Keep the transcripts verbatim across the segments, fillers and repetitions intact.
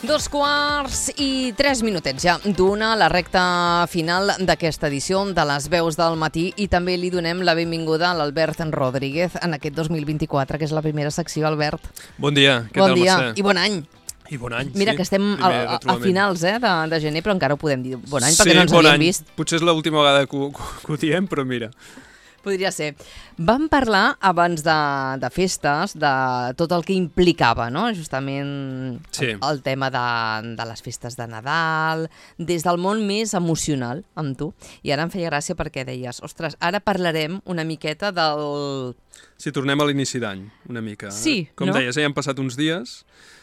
Dos quarts i tres minutets ja d'una, la recta final d'aquesta edició de les veus del matí, i també li donem la benvinguda a l'Albert Rodríguez en aquest dos mil vint-i-quatre, que és la primera secció. Albert, bon dia, què bon tal, dia Mercè? I bon any. I bon any, Mira sí. que estem a, a, a finals eh, de, de gener, però encara ho podem dir bon any, perquè sí, no ens bon havíem any. vist. Potser és l'última vegada que ho, que ho diem, però mira. Podria ser. Vam parlar abans de, de festes de tot el que implicava, no? Justament Sí. el, el tema de, de les festes de Nadal, des del món més emocional, amb tu. I ara em feia gràcia perquè deies, ostres, ara parlarem una miqueta del... Si tornem a l'inici d'any, una mica. Sí, Com no? deies, ja han passat uns dies,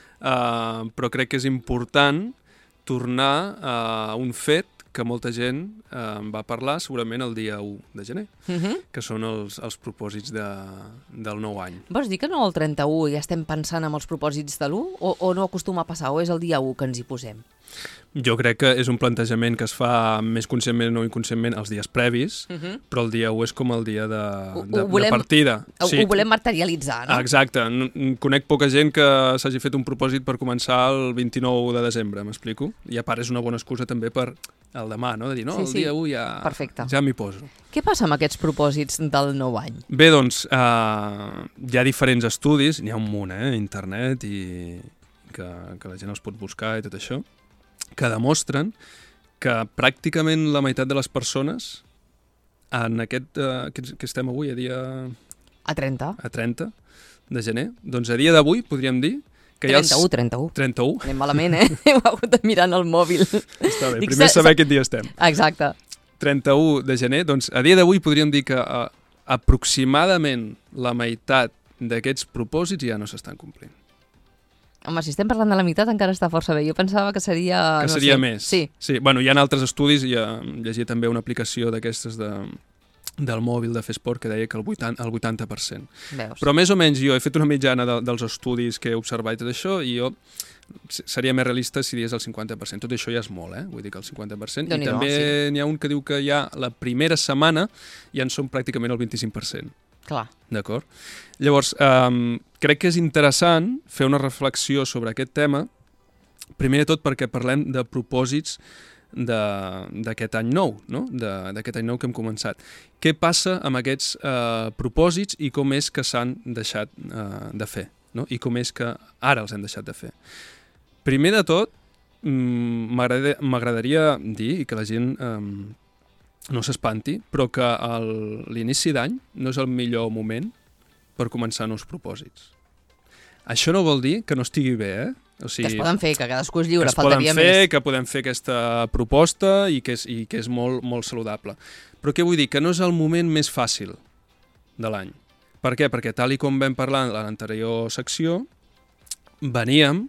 uh, però crec que és important tornar a un fet que molta gent eh, va parlar segurament el dia u de gener, Uh -huh. que són els, els propòsits de, del nou any. Vols dir que no el trenta-u ja estem pensant en els propòsits de l'u? O, o no acostuma a passar? O és el dia u que ens hi posem? Jo crec que és un plantejament que es fa més conscientment o inconscientment els dies previs, Uh -huh. però el dia u és com el dia de, Ho- de, ho volem- de partida. Ho, ho volem materialitzar, no? Exacte. N- n- Conec poca gent que s'hagi fet un propòsit per començar el vint-i-nou de desembre, m'explico? I a part és una bona excusa també per el demà, no? De dir, no, Sí, el sí. dia u ja, Perfecte. ja m'hi poso. Què passa amb aquests propòsits del nou any? Bé, doncs, eh, hi ha diferents estudis, n'hi ha un munt, eh, a internet, i que, que la gent els pot buscar i tot això, que demostren que pràcticament la meitat de les persones en aquest, eh, que, que estem avui, a dia A trenta? a trenta de gener, doncs a dia d'avui podríem dir que hi ha els... trenta-u, trenta-u. trenta-u. Anem malament, eh? Hem hagut de mirar en el mòbil. Està bé, Dic, primer sa- saber sa- quin dia estem. Exacte. trenta-u de gener, doncs a dia d'avui podríem dir que eh, aproximadament la meitat d'aquests propòsits ja no s'estan complint. Home, si estem parlant de la meitat encara està força bé. Jo pensava que seria... Que no seria sé. més. Sí. sí. Bueno, hi ha altres estudis, hi ha, llegia també una aplicació d'aquestes de, del mòbil de fer esport que deia que el vuitanta, el vuitanta per cent. Veus. Però més o menys jo he fet una mitjana de, dels estudis que he observat i tot això, i jo s- seria més realista si digués el cinquanta per cent. Tot això ja és molt, eh? Vull dir que el cinquanta per cent. I Déu-n'hi-do, també sí. n'hi ha un que diu que ja la primera setmana ja en són pràcticament el vint-i-cinc per cent. Clar. D'acord? Llavors, um, crec que és interessant fer una reflexió sobre aquest tema, primer de tot perquè parlem de propòsits d'aquest any nou, no? d'aquest any nou que hem començat. Què passa amb aquests uh, propòsits i com és que s'han deixat uh, de fer, no? I com és que ara els hem deixat de fer. Primer de tot, mm, m'agrada- m'agradaria dir, i que la gent um, no s'espanti, però que el- l'inici d'any no és el millor moment per començar nous propòsits. Això no vol dir que no estigui bé, eh? O Que es poden fer, que cadascú és lliure, que es poden faltaria fer, més. que podem fer aquesta proposta i que és, i que és molt, molt saludable. Però què vull dir? Que no és el moment més fàcil de l'any. Per què? Perquè tal i com vam parlar en l'anterior secció, veníem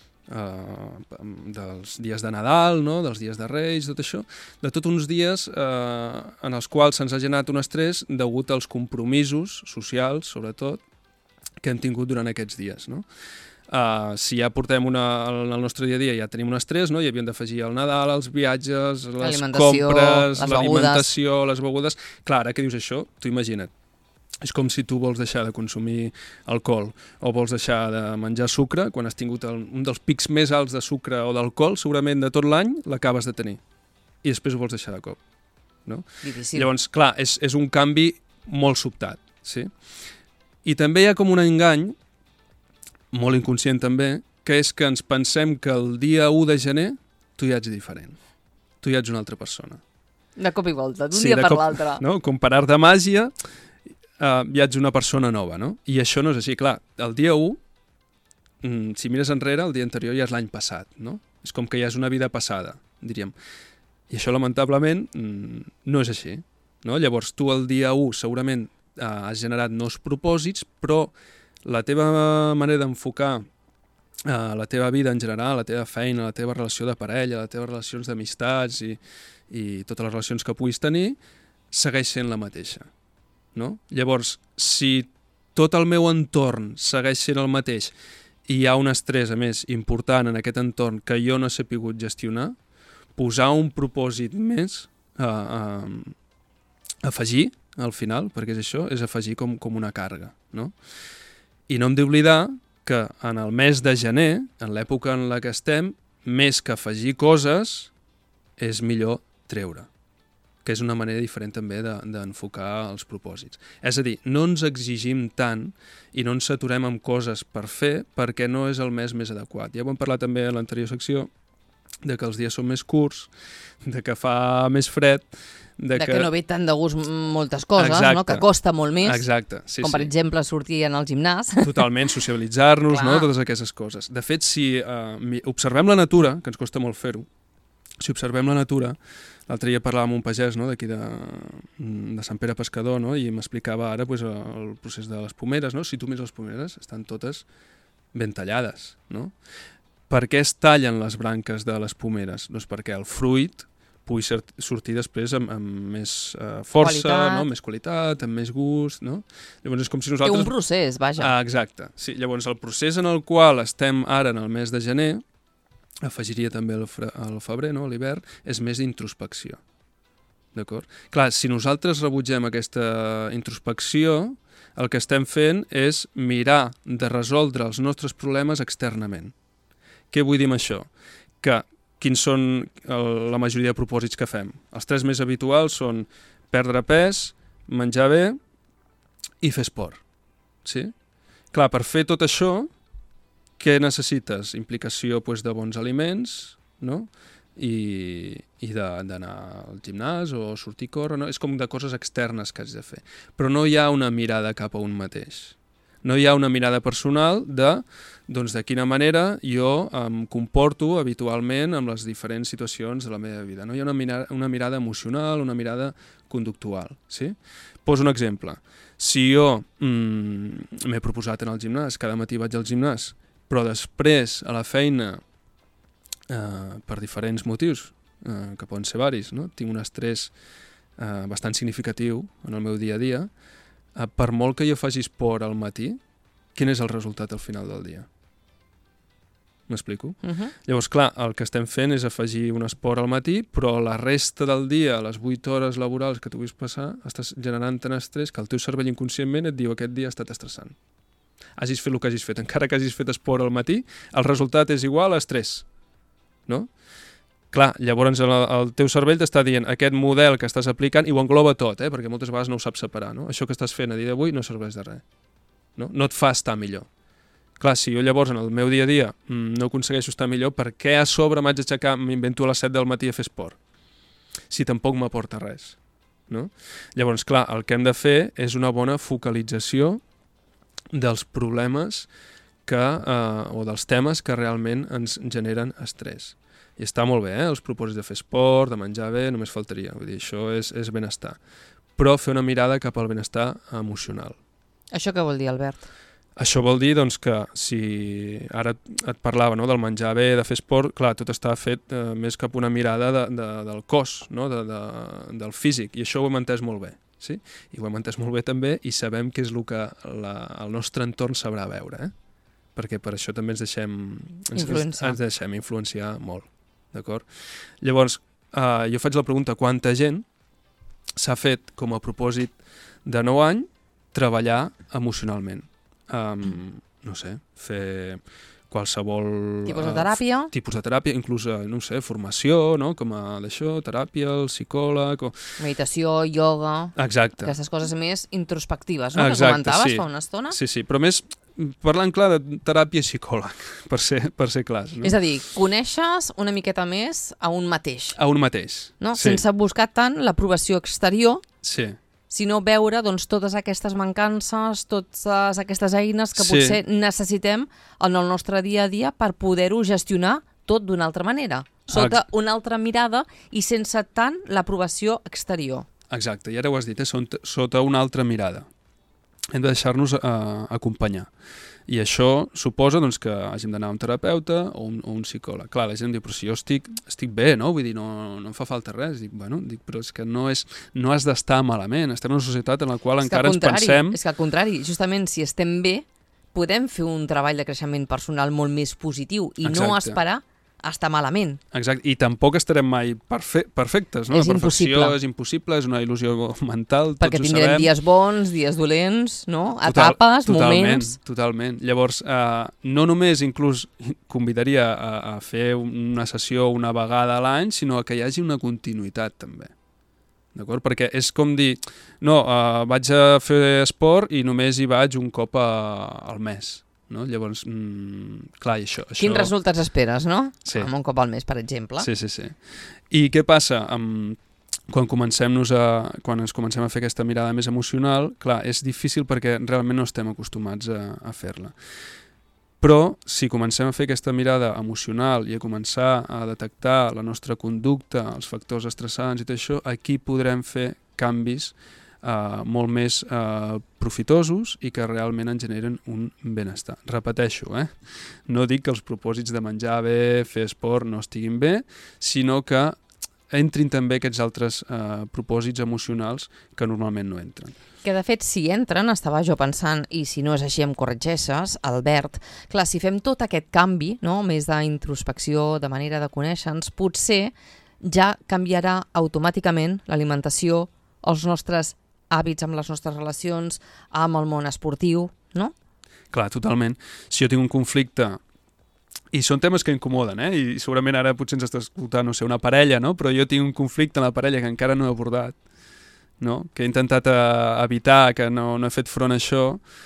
eh, dels dies de Nadal, no? Dels dies de Reis, tot això, de tots uns dies eh, en els quals se'ns ha generat un estrès degut als compromisos socials, sobretot, que hem tingut durant aquests dies, no? Uh, si ja portem una, en el nostre dia a dia ja tenim un estrès, no? Hi havíem d'afegir el Nadal, els viatges, les L'alimentació, compres, les l'alimentació, les begudes... Clar, ara que dius això, tu imagina't, és com si tu vols deixar de consumir alcohol o vols deixar de menjar sucre, quan has tingut el, un dels pics més alts de sucre o d'alcohol, segurament de tot l'any, l'acabes de tenir. I després ho vols deixar de cop, no? Difícil. Llavors, clar, és, és un canvi molt sobtat, sí? I també hi ha com un engany, molt inconscient també, que és que ens pensem que el dia u de gener tu ja ets diferent. Tu ja ets una altra persona. De cop i volta, d'un Sí, dia de per cop, l'altre. No? Com per art de màgia, uh, ja ets una persona nova, no? I això no és així. Clar, el dia u, mm, si mires enrere, el dia anterior ja és l'any passat, no? És com que ja és una vida passada, diríem. I això, lamentablement, mm, no és així, no? Llavors, tu el dia u segurament uh, has generat nous propòsits, però la teva manera d'enfocar uh, la teva vida en general, la teva feina, la teva relació de parella, les teves relacions d'amistats i, i totes les relacions que puguis tenir, segueix sent la mateixa, no? Llavors, si tot el meu entorn segueix sent el mateix i hi ha un estrès, a més, important en aquest entorn que jo no he sapigut gestionar, posar un propòsit més, uh, uh, afegir, al final, perquè és això, és afegir com, com una càrrega, no? I no hem d'oblidar que en el mes de gener, en l'època en la que estem, més que afegir coses, és millor treure, que és una manera diferent també d'enfocar de, els propòsits. És a dir, no ens exigim tant i no ens saturem amb coses per fer perquè no és el mes més adequat. Ja ho hem parlat també a l'anterior secció, de que els dies són més curts, de que fa més fred, de, de que... que no ve tant de gust moltes coses, Exacte. no? Que costa molt més, Exacte, sí, com per sí. exemple sortir en el gimnàs. Totalment, socialitzar-nos, Clar. no? Totes aquestes coses. De fet, si uh, observem la natura, que ens costa molt fer-ho, si observem la natura, l'altre dia parlàvem amb un pagès, no? D'aquí de, de Sant Pere Pescador, no? I m'explicava ara pues, el procés de les pomeres, no? Si tu mires les pomeres, estan totes ben tallades, no? Per què es tallen les branques de les pomeres? Doncs perquè el fruit pugui sortir després amb, amb més uh, força, qualitat. No? Més qualitat, amb més gust, no? Llavors és com si nosaltres... Té un procés, vaja. Ah, exacte. Sí, llavors el procés en el qual estem ara en el mes de gener, afegiria també el, el febrer, no? L'hivern, és més d'introspecció. D'acord? Clar, si nosaltres rebutgem aquesta introspecció, el que estem fent és mirar de resoldre els nostres problemes externament. Què vull dir amb això? Que quins són el, la majoria de propòsits que fem? Els tres més habituals són perdre pes, menjar bé i fer esport. Sí? Clar, per fer tot això, què necessites? Implicació pues, de bons aliments, no? I, i d'anar al gimnàs o sortir a córrer, no? És com de coses externes que has de fer. Però no hi ha una mirada cap a un mateix. No hi ha una mirada personal de, doncs, de quina manera jo em comporto habitualment amb les diferents situacions de la meva vida. No hi ha una mirada, una mirada emocional, una mirada conductual. Sí? Poso un exemple. Si jo mm, m'he proposat anar al gimnàs, cada matí vaig al gimnàs, però després a la feina, eh, per diferents motius, eh, que poden ser varis, no? Tinc un estrès eh, bastant significatiu en el meu dia a dia, eh, per molt que jo faci esport al matí, quin és el resultat al final del dia? M'explico? Uh-huh. Llavors, clar, el que estem fent és afegir un esport al matí, però la resta del dia, les vuit hores laborals que tu vull passar, estàs generant tant estrès que el teu cervell inconscientment et diu aquest dia ha estat estressant. Hagis fet el que hagis fet, encara que hagis fet esport al matí, el resultat és igual a estrès, no? Clar, llavors el, el teu cervell t'està dient aquest model que estàs aplicant, i ho engloba tot, eh? Perquè moltes vegades no ho saps separar, no? Això que estàs fent a dia d'avui no serveix de res, no? No et fa estar millor. Clar, si jo llavors en el meu dia a dia mmm, no aconsegueixo estar millor, per què a sobre m'haig d'aixecar, m'invento a les set del matí a fer esport? Si tampoc m'aporta res, no? Llavors, clar, el que hem de fer és una bona focalització dels problemes que, eh, o dels temes que realment ens generen estrès. I està molt bé, eh? Els propòsits de fer esport, de menjar bé, només faltaria. Vull dir, això és, és benestar. Però fer una mirada cap al benestar emocional. Això què vol dir, Albert? Això vol dir doncs, que si ara et parlava, no, del menjar bé, de fer esport, clar, tot està fet eh, més cap una mirada de, de, del cos, no? de, de, del físic, i això ho hem entès molt bé. Sí? I ho hem entès molt bé també i sabem què és el que la, el nostre entorn sabrà veure, eh? Perquè per això també ens deixem ens, ens deixem influenciar molt, d'acord? Llavors, eh, jo faig la pregunta, quanta gent s'ha fet com a propòsit de nou any treballar emocionalment? Um, no sé, fer qualsevol... Tipus de teràpia? Uh, tipus de teràpia, inclús, no sé, formació, no?, com a d'això, teràpia, el psicòleg... O... Meditació, ioga... Exacte. Aquestes coses més introspectives, no?, Exacte, que comentaves sí. fa una estona. Sí, sí, però més parlant clar de teràpia i psicòleg, per ser, per ser clars. No? És a dir, coneixes una miqueta més a un mateix. A un mateix, no? sí. Sense buscar tant l'aprovació exterior, sí. sinó veure doncs, totes aquestes mancances, totes aquestes eines que sí. potser necessitem en el nostre dia a dia per poder-ho gestionar tot d'una altra manera, sota Ex una altra mirada i sense tant l'aprovació exterior. Exacte, i ara ho has dit, eh? Sota una altra mirada. Hem de deixar-nos uh, acompanyar. I això suposa doncs, que hàgim d'anar a un terapeuta o un, o un psicòleg. Clar, la gent diu, però si jo estic, estic bé, no? Vull dir, no, no em fa falta res. Dic, bueno, dic, però és que no, és, no has d'estar malament. Estem en una societat en la qual és encara ens pensem... És que al contrari, justament si estem bé, podem fer un treball de creixement personal molt més positiu i Exacte. no esperar està malament. Exacte, i tampoc estarem mai perfe perfectes, no? És La perfecció impossible. és impossible, és una il·lusió mental, Perquè tots ho tindrem sabem. dies bons, dies dolents, no? Total, Etapes, totalment, moments... Totalment, Llavors, eh, no només inclús convidaria a, a fer una sessió una vegada a l'any, sinó que hi hagi una continuïtat també. D'acord? Perquè és com dir, no, uh, vaig a fer esport i només hi vaig un cop a, al mes. No? Llavors, mm, clar, i això... Quins això... resultats esperes, no? Sí. Amb un cop al mes, per exemple. Sí, sí, sí. I què passa? Um, quan, comencem-nos a, quan ens comencem a fer aquesta mirada més emocional, clar, és difícil perquè realment no estem acostumats a, a fer-la. Però si comencem a fer aquesta mirada emocional i a començar a detectar la nostra conducta, els factors estressants i tot això, aquí podrem fer canvis eh, molt més eh, profitosos i que realment ens generen un benestar. Repeteixo, eh? No dic que els propòsits de menjar bé, fer esport no estiguin bé, sinó que entrin també aquests altres eh, propòsits emocionals que normalment no entren. Que de fet, si entren, estava jo pensant, i si no és així em corregeixes, Albert, clar, si fem tot aquest canvi, no?, més d'introspecció, de manera de conèixer-nos, potser ja canviarà automàticament l'alimentació, els nostres hàbits amb les nostres relacions, amb el món esportiu, no? Clar, totalment. Si jo tinc un conflicte, i són temes que incomoden, eh? I segurament ara potser ens està escoltant, no sé, una parella, no? Però jo tinc un conflicte en la parella que encara no he abordat, no? Que he intentat uh, evitar, que no, no he fet front a això,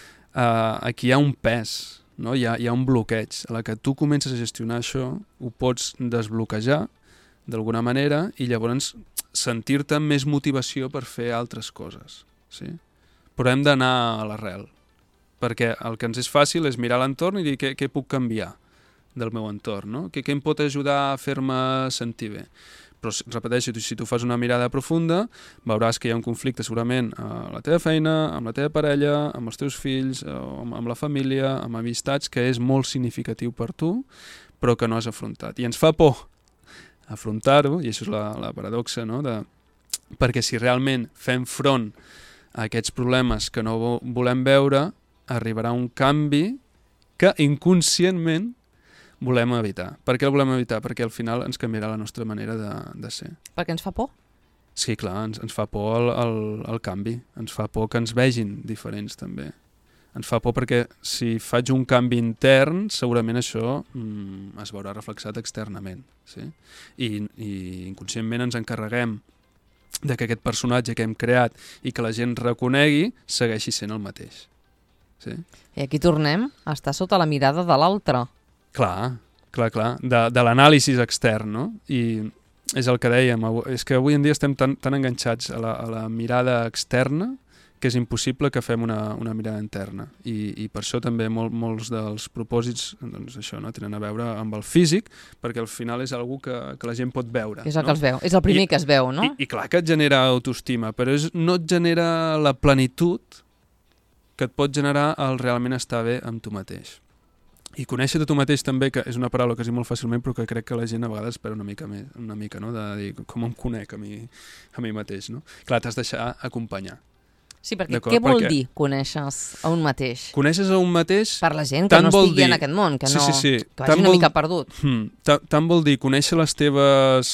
uh, aquí hi ha un pes, no? Hi ha, hi ha un bloqueig. A la que tu comences a gestionar això, ho pots desbloquejar d'alguna manera i llavors sentir-te amb més motivació per fer altres coses. Sí? Però hem d'anar a l'arrel, perquè el que ens és fàcil és mirar l'entorn i dir què, què puc canviar del meu entorn, no? Què, què em pot ajudar a fer-me sentir bé? Però, repeteixo, si tu fas una mirada profunda, veuràs que hi ha un conflicte segurament a la teva feina, amb la teva parella, amb els teus fills, amb, amb la família, amb amistats, que és molt significatiu per tu, però que no has afrontat. I ens fa por afrontar-ho, i això és la, la paradoxa, no? De, perquè si realment fem front a aquests problemes que no volem veure, arribarà un canvi que inconscientment volem evitar. Per què el volem evitar? Perquè al final ens canviarà la nostra manera de, de ser. Perquè ens fa por? Sí, clar, ens, ens fa por el, el, el canvi. Ens fa por que ens vegin diferents, també. Ens fa por perquè si faig un canvi intern, segurament això mm, es veurà reflexat externament. Sí? I, I inconscientment ens encarreguem de que aquest personatge que hem creat i que la gent reconegui segueixi sent el mateix. Sí? I aquí tornem a estar sota la mirada de l'altre. Clar, clar, clar, de, de l'anàlisi extern, no? I és el que dèiem, és que avui en dia estem tan, tan enganxats a la, a la mirada externa que és impossible que fem una, una mirada interna. I, i per això també mol, molts dels propòsits, doncs això, no? Tenen a veure amb el físic, perquè al final és algo que, que la gent pot veure. És el no? que es veu, és el primer I, que es veu, no? I, i clar que et genera autoestima, però és, no et genera la plenitud que et pot generar el realment estar bé amb tu mateix. I conèixer de tu mateix també, que és una paraula que es diu molt fàcilment, però que crec que la gent a vegades espera una mica més, una mica, no? De dir com em conec a mi, a mi mateix, no? Clar, t'has de deixar acompanyar. Sí, perquè què vol perquè dir conèixer-se a un mateix? Coneixes a un mateix... Per la gent que no estigui dir... en aquest món, que, no, sí, sí, sí. que vagi tant una vol... mica perdut. Hmm. Tant vol dir conèixer les teves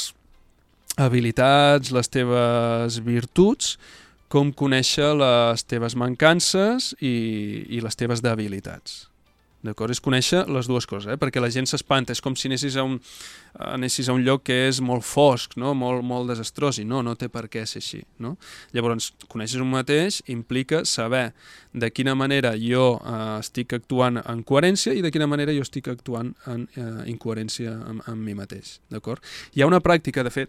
habilitats, les teves virtuts, com conèixer les teves mancances i, i les teves debilitats. D'acord? És conèixer les dues coses, eh? Perquè la gent s'espanta, és com si anessis a un, anessis a un lloc que és molt fosc, no? molt, molt desastrós, i no, no té per què ser així. No? Llavors, conèixer un mateix implica saber de quina manera jo eh, estic actuant en coherència i de quina manera jo estic actuant en eh, incoherència amb, amb mi mateix. D'acord? Hi ha una pràctica, de fet,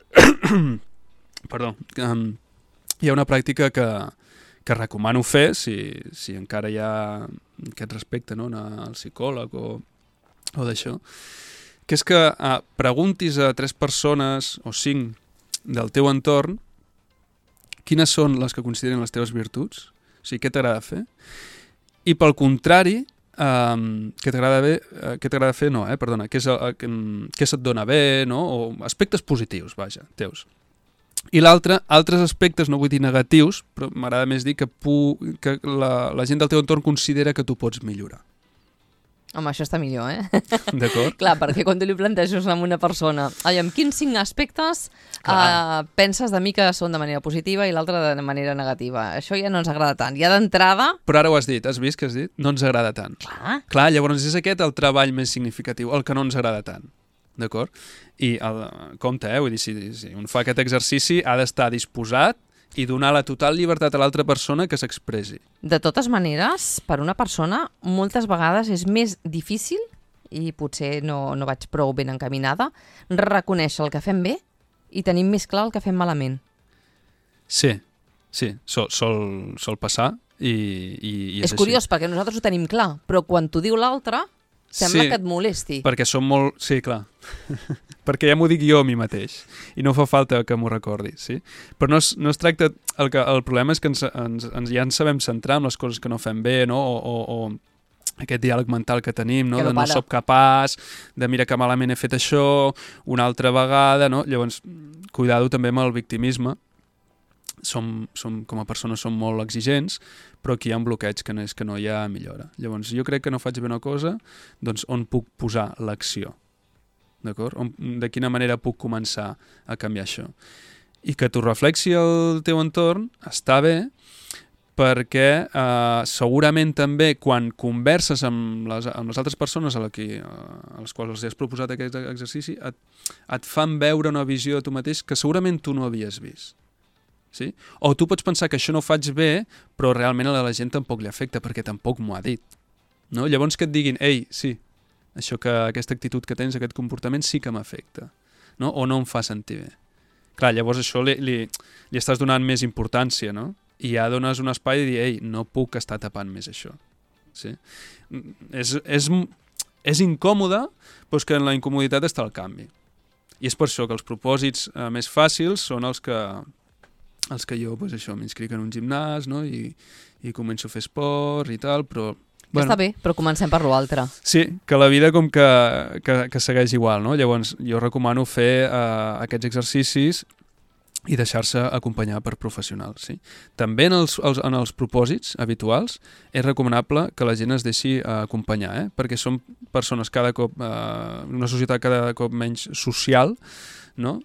perdó, um, hi ha una pràctica que que recomano fer, si, si encara hi ha aquest respecte, no? Anar al psicòleg o, o d'això, que és que eh, preguntis a tres persones o cinc del teu entorn quines són les que consideren les teves virtuts, o sigui, què t'agrada fer, i pel contrari, eh, què t'agrada bé, eh, què t'agrada fer, no, eh, perdona, què, és, eh, què se't dona bé, no? O aspectes positius, vaja, teus. I l'altre, altres aspectes, no vull dir negatius, però m'agrada més dir que, pu, que la, la gent del teu entorn considera que tu pots millorar. Home, això està millor, eh? D'acord? Clar, perquè quan tu li planteges a una persona amb quins cinc aspectes uh, penses de mi que són de manera positiva i l'altre de manera negativa. Això ja no ens agrada tant. Ja d'entrada... Però ara ho has dit, has vist que has dit? No ens agrada tant. Clar. Clar, llavors és aquest el treball més significatiu, el que no ens agrada tant. D'acord? I el, compte, eh? Vull dir, si, si un fa aquest exercici ha d'estar disposat i donar la total llibertat a l'altra persona que s'expressi. De totes maneres, per una persona, moltes vegades és més difícil, i potser no, no vaig prou ben encaminada, reconèixer el que fem bé i tenim més clar el que fem malament. Sí, sí, sol, sol, sol passar i, i, i és, és així. curiós, perquè nosaltres ho tenim clar, però quan t'ho diu l'altre, sembla sí, que et molesti. perquè som molt... Sí, clar. Perquè ja m'ho dic jo a mi mateix i no fa falta que m'ho recordi, sí? Però no es, no es tracta... El, que, el problema és que ens, ens, ens, ja ens sabem centrar en les coses que no fem bé, no? O, o, o aquest diàleg mental que tenim, no? Que no de no para. soc capaç, de mira que malament he fet això, una altra vegada, no? Llavors, cuidado també amb el victimisme. Som, som, com a persones som molt exigents, però aquí hi ha un bloqueig que no és que no hi ha millora. Llavors, jo crec que no faig bé una cosa, doncs on puc posar l'acció? D'acord? De quina manera puc començar a canviar això? I que t'ho reflexi el teu entorn està bé, perquè eh, segurament també quan converses amb les, amb les altres persones a, la que, a les quals els has proposat aquest exercici, et, et fan veure una visió de tu mateix que segurament tu no havies vist. Sí? O tu pots pensar que això no ho faig bé, però realment a la gent tampoc li afecta, perquè tampoc m'ho ha dit. No? Llavors que et diguin, ei, sí, això que aquesta actitud que tens, aquest comportament sí que m'afecta, no? O no em fa sentir bé. Clar, llavors això li, li, li estàs donant més importància, no? I ja dones un espai de dir, ei, no puc estar tapant més això. Sí? És, és, és incòmode, però és que en la incomoditat està el canvi. I és per això que els propòsits eh, més fàcils són els que, els que jo, pues això, m'inscric en un gimnàs, no? I, i començo a fer esport i tal, però... Bueno, està bé, però comencem per l'altre. Sí, que la vida com que, que, que segueix igual, no? Llavors, jo recomano fer uh, aquests exercicis i deixar-se acompanyar per professionals, sí. També en els, els, en els propòsits habituals és recomanable que la gent es deixi uh, acompanyar, eh? Perquè som persones cada cop, uh, una societat cada cop menys social, no?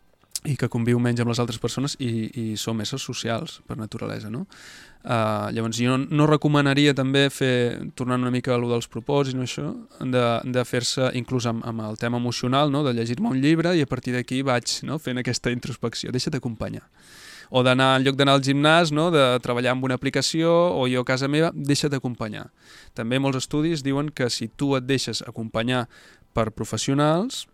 I que conviu menys amb les altres persones i, i som éssers socials per naturalesa, no? Uh, llavors jo no, no recomanaria també fer, tornant una mica a allò dels propòsits, no, això, de, de fer-se inclús amb, amb el tema emocional, no? De llegir-me un llibre i a partir d'aquí vaig, no? Fent aquesta introspecció. Deixa't acompanyar. O d'anar, en lloc d'anar al gimnàs, no? De treballar amb una aplicació, o jo a casa meva, deixa't acompanyar. També molts estudis diuen que si tu et deixes acompanyar per professionals,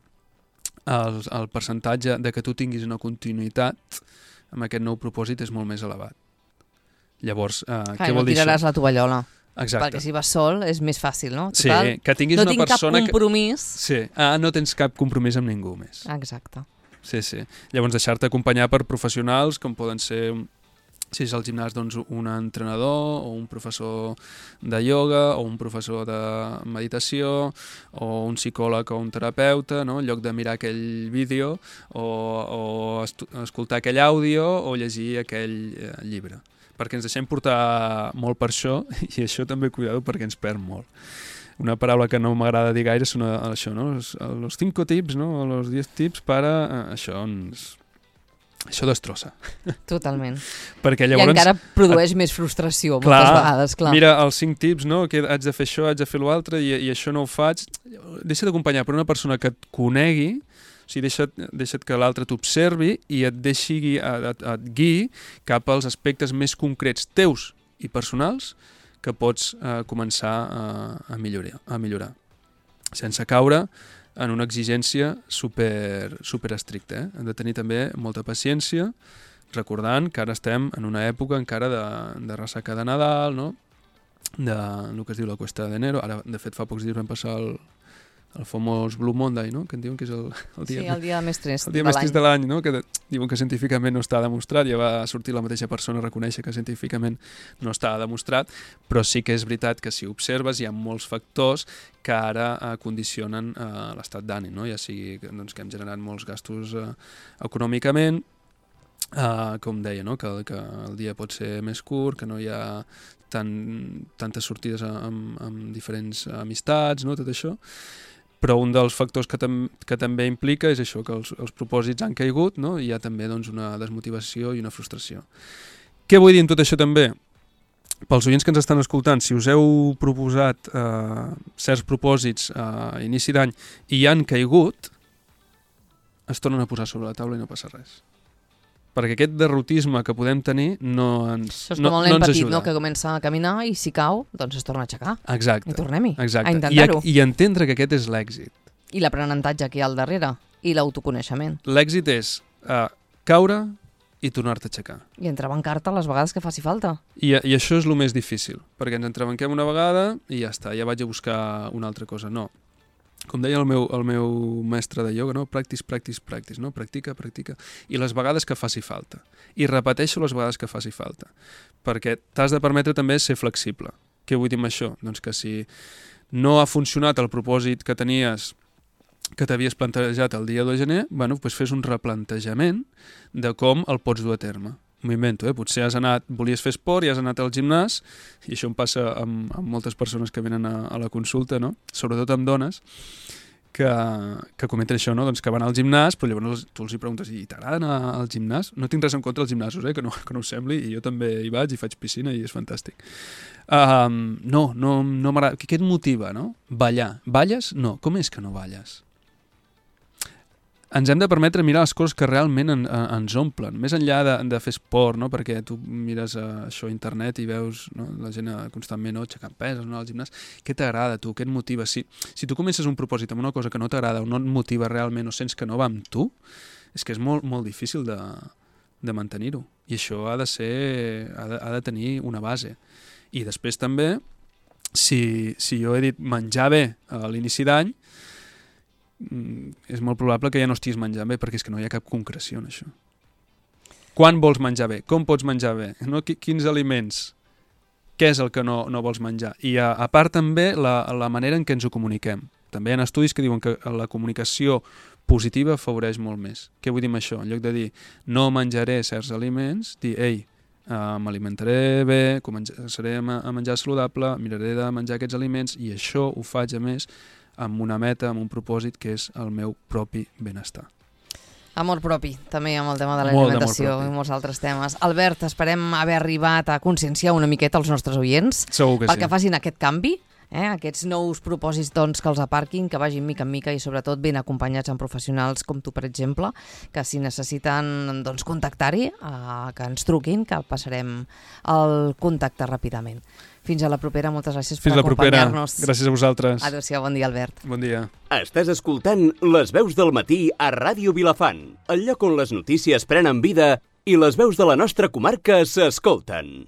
el, el percentatge de que tu tinguis una continuïtat amb aquest nou propòsit és molt més elevat. Llavors, eh, Clar, què vol no dir això? tiraràs la tovallola. Exacte. Perquè si vas sol és més fàcil, no? Total, sí, que tinguis no una tinc persona cap compromís. Que... Sí, ah, no tens cap compromís amb ningú més. Exacte. Sí, sí. Llavors deixar-te acompanyar per professionals com poden ser, si és al gimnàs, doncs un entrenador o un professor de ioga o un professor de meditació o un psicòleg o un terapeuta, no? En lloc de mirar aquell vídeo o, o escoltar aquell àudio o llegir aquell eh, llibre. Perquè ens deixem portar molt per això i això també, cuidado, perquè ens perd molt. Una paraula que no m'agrada dir gaire són això, no? Los, los cinco tips, no? Los diez tips para... Això ens... Això destrossa. Totalment. Perquè llavors... I encara produeix et... més frustració moltes clar, vegades, clar. Mira, els cinc tips, no? Que haig de fer això, haig de fer l'altre i, i això no ho faig. Deixa't d'acompanyar per una persona que et conegui, o sigui, deixa't, deixa't que l'altre t'observi i et deixi et, et, et guiï cap als aspectes més concrets teus i personals que pots eh, començar a, a, millorar, a millorar. Sense caure en una exigència super, super estricta. Eh? Hem de tenir també molta paciència, recordant que ara estem en una època encara de, de ressaca de Nadal, no? De el que es diu la Cuesta d'Enero. Ara, de fet, fa pocs dies vam passar el, el famós Blue Monday, no? Que en diuen que és el, el dia, sí, el dia més trist el dia de més l'any. trist de l'any, no? Que de, diuen que científicament no està demostrat, ja va sortir la mateixa persona a reconèixer que científicament no està demostrat, però sí que és veritat que si observes hi ha molts factors que ara eh, condicionen eh, l'estat d'ànim, no? Ja sigui doncs, que hem generat molts gastos eh, econòmicament, Uh, com deia, no? que, que el dia pot ser més curt, que no hi ha tant, tantes sortides amb, amb diferents amistats, no? Tot això. Però un dels factors que, tam que també implica és això, que els, els propòsits han caigut, no? I hi ha també doncs, una desmotivació i una frustració. Què vull dir amb tot això també? Pels oients que ens estan escoltant, si us heu proposat eh, certs propòsits a inici d'any i han caigut, es tornen a posar sobre la taula i no passa res. Perquè aquest derrotisme que podem tenir no ens, Això és no, com el no nen ens petit, ajuda. no? Que comença a caminar i si cau, doncs es torna a aixecar. Exacte. I tornem-hi Exacte. a intentar-ho. I, I entendre que aquest és l'èxit. I l'aprenentatge que hi ha al darrere. I l'autoconeixement. L'èxit és uh, caure i tornar-te a aixecar. I entrebancar-te les vegades que faci falta. I, I això és el més difícil, perquè ens entrebanquem una vegada i ja està, ja vaig a buscar una altra cosa. No. Com deia el meu, el meu mestre de ioga, no? Practice, practice, practice, no? Practica, practica. I les vegades que faci falta. I repeteixo les vegades que faci falta. Perquè t'has de permetre també ser flexible. Què vull dir amb això? Doncs que si no ha funcionat el propòsit que tenies, que t'havies plantejat el dia de gener, bueno, doncs fes un replantejament de com el pots dur a terme. M'ho invento, eh? Potser has anat, volies fer esport i has anat al gimnàs, i això em passa amb, amb moltes persones que venen a, a la consulta, no? Sobretot amb dones, que, que comenten això, no? Doncs que van al gimnàs, però llavors tu els hi preguntes, i t'agrada anar al gimnàs? No tinc res en contra dels gimnasos, eh? que, no, que no us sembli, i jo també hi vaig i faig piscina i és fantàstic. Um, no, no, no m'agrada. Què et motiva, no? Ballar. Balles? No. Com és que no balles? Ens hem de permetre mirar les coses que realment en, en, ens omplen, més enllà de, de fer esport, no? Perquè tu mires uh, això a internet i veus, no? La gent constantment no? Aixecant peses, no? Al gimnàs. Què t'agrada, tu? Què et motiva? Si, si tu comences un propòsit amb una cosa que no t'agrada o no et motiva realment o sents que no va amb tu, és que és molt, molt difícil de, de mantenir-ho. I això ha de ser, ha de, ha de tenir una base. I després també, si, si jo he dit menjar bé a l'inici d'any, és molt probable que ja no estiguis menjant bé, perquè és que no hi ha cap concreció en això. Quan vols menjar bé? Com pots menjar bé? No? Quins aliments? Què és el que no, no vols menjar? I a, a part també la, la manera en què ens ho comuniquem. També hi ha estudis que diuen que la comunicació positiva afavoreix molt més. Què vull dir amb això? En lloc de dir no menjaré certs aliments, dir ei, uh, m'alimentaré bé, començaré a menjar saludable, miraré de menjar aquests aliments i això ho faig a més amb una meta, amb un propòsit que és el meu propi benestar. Amor propi, també amb el tema de Molt l'alimentació i molts altres temes. Albert, esperem haver arribat a conscienciar una miqueta els nostres oients Segur que sí. perquè facin aquest canvi, eh? Aquests nous propòsits doncs, que els aparquin, que vagin mica en mica i sobretot ben acompanyats amb professionals com tu, per exemple, que si necessiten doncs, contactar-hi, eh, que ens truquin, que passarem el contacte ràpidament. Fins a la propera, moltes gràcies Fins per Fins acompanyar-nos. la propera, gràcies a vosaltres. Adéu-siau, bon dia, Albert. Bon dia. Estàs escoltant Les Veus del Matí a Ràdio Vilafant, el lloc on les notícies prenen vida i les veus de la nostra comarca s'escolten.